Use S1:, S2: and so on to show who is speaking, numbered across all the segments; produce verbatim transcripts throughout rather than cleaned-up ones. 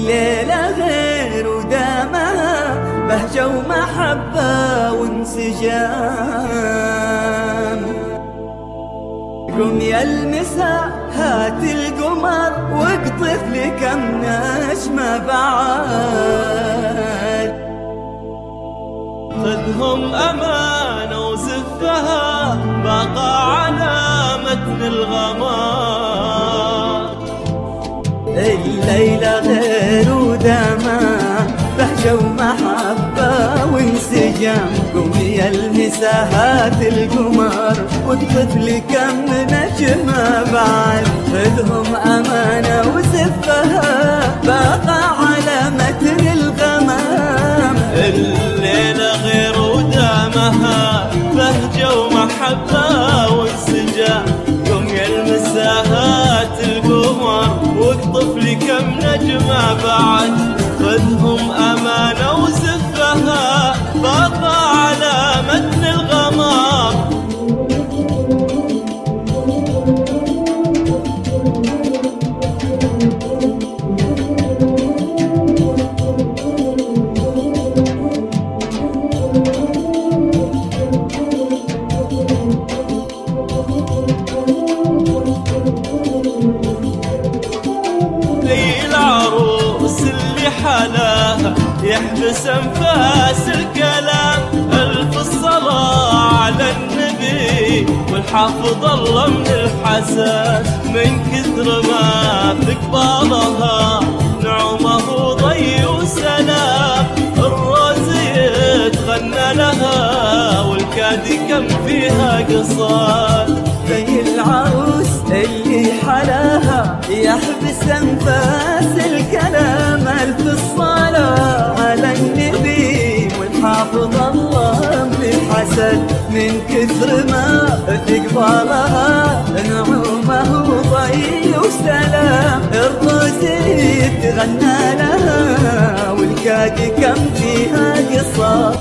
S1: الليلة غير ودامها بهجة ومحبة وانسجام. قم يا المساء هات القمر واقطف لي كم نجمة بعد.
S2: خذهم أمانة وزفها بقى على متن الغمام.
S1: الليلة غير ودامها بهجة ومحبة وانسجام. قم يا المساء هات القمر واقطف لي كم نجمة بعد. خذهم أمانة وزفها بقى على متن الغمام.
S2: الليلة غير ودامها بهجة ومحبة وانسجام. قم يا المساء هات القمر واقطف لي كم نجمة بعد. خذهم أمانة وزفها باقى على متن الغمام. حلاها يحبس انفاس الكلام. الف الصلاة على النبي والحافظ الله من الحسد. من كثر ما في قبالها نعمه ضي وسلام. الروز يتغنى لها والكادي كم فيها قصاد.
S1: زي العروس اللي حلاها يحبس انفاس الكلام. الف الصلاة على النبي والحافظ الله من الحسد. من كثر ما في قبالها نعومه ضي وسلام. الروز يتغنى لها والكادي كم فيها قصاد.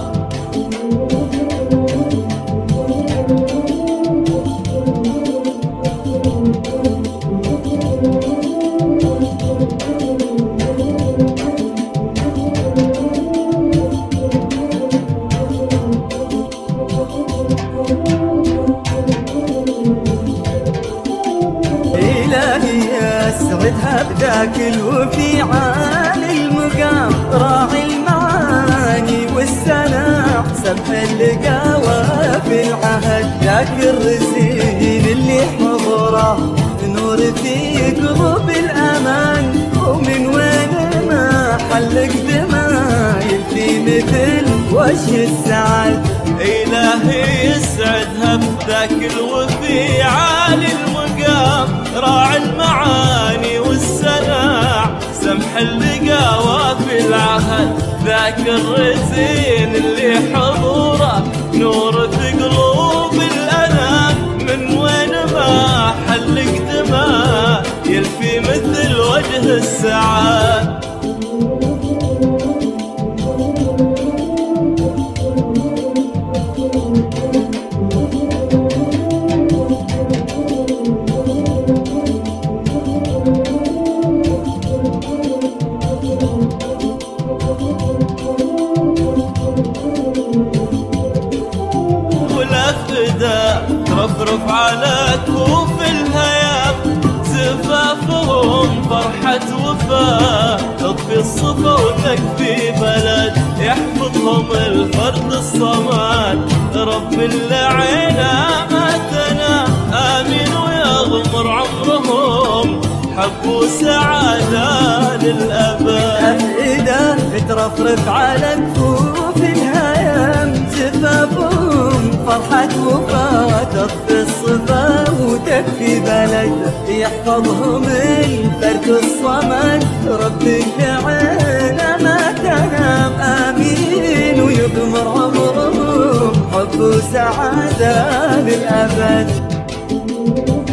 S1: اسعدها بذاك الوفي عالي المقام. راعي المعاني والسناع سبح اللقاوة في العهد. ذاك الرزين اللي حضره نور في قلوب الأمان. ومن وين ما حلق دمايل في مثل وجه السعد.
S2: إلهي يسعدها بذاك الوفي عالي المقام. راعي المعاني والسناع سمح اللقاوة في العهد. ذاك الرزين اللي حضوره نور في قلوب الأنام. من وين ما حلق دماء يلفي مثل وجه السعاد. رفرف على كوف الهيام. زفافهم فرحة وفاء تطفي الصفا وتكفي بلد. يحفظهم الفرد الصمد رب اللعينة ما تنام. آمين ويغمر عمرهم حب وسعادة للأبد.
S1: أفئدة ترفرف على كوف الهيام. زفافهم فرحة وفاء تطفي الصفا وتكفي بلد. يحفظهم الفرد الصمد رب العين ما تنام. آمين ويغمر عمرهم حب وسعادة للأبد.